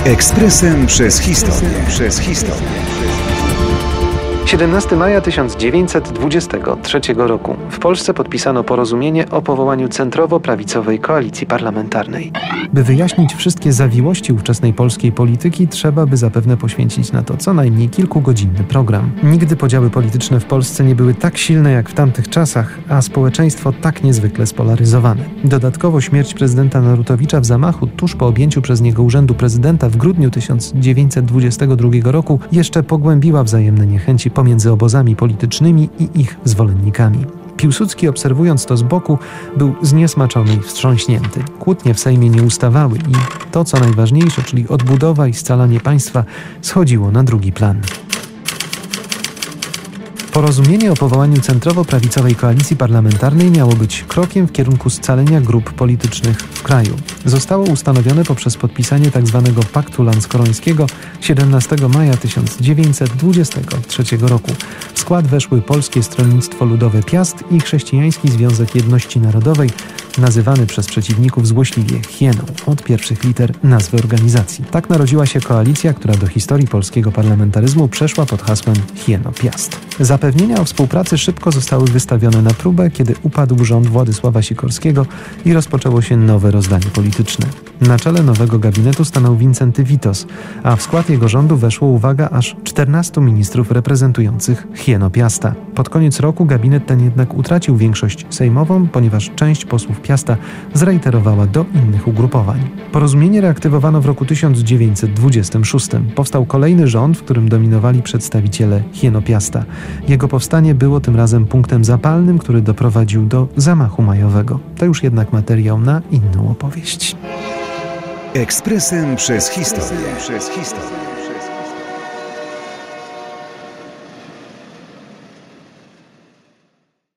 Ekspresem przez historię. 17 maja 1923 roku w Polsce podpisano porozumienie o powołaniu centrowo-prawicowej koalicji parlamentarnej. By wyjaśnić wszystkie zawiłości ówczesnej polskiej polityki, trzeba by zapewne poświęcić na to co najmniej kilkugodzinny program. Nigdy podziały polityczne w Polsce nie były tak silne jak w tamtych czasach, a społeczeństwo tak niezwykle spolaryzowane. Dodatkowo śmierć prezydenta Narutowicza w zamachu tuż po objęciu przez niego urzędu prezydenta w grudniu 1922 roku jeszcze pogłębiła wzajemne niechęci pomiędzy obozami politycznymi i ich zwolennikami. Piłsudski, obserwując to z boku, był zniesmaczony i wstrząśnięty. Kłótnie w Sejmie nie ustawały i to, co najważniejsze, czyli odbudowa i scalanie państwa, schodziło na drugi plan. Porozumienie o powołaniu centrowo-prawicowej koalicji parlamentarnej miało być krokiem w kierunku scalenia grup politycznych w kraju. Zostało ustanowione poprzez podpisanie tzw. Paktu Lanskorońskiego 17 maja 1923 roku. W skład weszły Polskie Stronnictwo Ludowe Piast i Chrześcijański Związek Jedności Narodowej, nazywany przez przeciwników złośliwie Hieną, od pierwszych liter nazwy organizacji. Tak narodziła się koalicja, która do historii polskiego parlamentaryzmu przeszła pod hasłem Hieno-Piast. Zapewnienia o współpracy szybko zostały wystawione na próbę, kiedy upadł rząd Władysława Sikorskiego i rozpoczęło się nowe rozdanie polityczne. Na czele nowego gabinetu stanął Wincenty Witos, a w skład jego rządu weszło, uwaga, aż 14 ministrów reprezentujących Hieno-Piasta. Pod koniec roku gabinet ten jednak utracił większość sejmową, ponieważ część posłów Piasta zreiterowała do innych ugrupowań. Porozumienie reaktywowano w roku 1926. Powstał kolejny rząd, w którym dominowali przedstawiciele Hieno-Piasta. Jego powstanie było tym razem punktem zapalnym, który doprowadził do zamachu majowego. To już jednak materiał na inną opowieść. Ekspresem przez historię.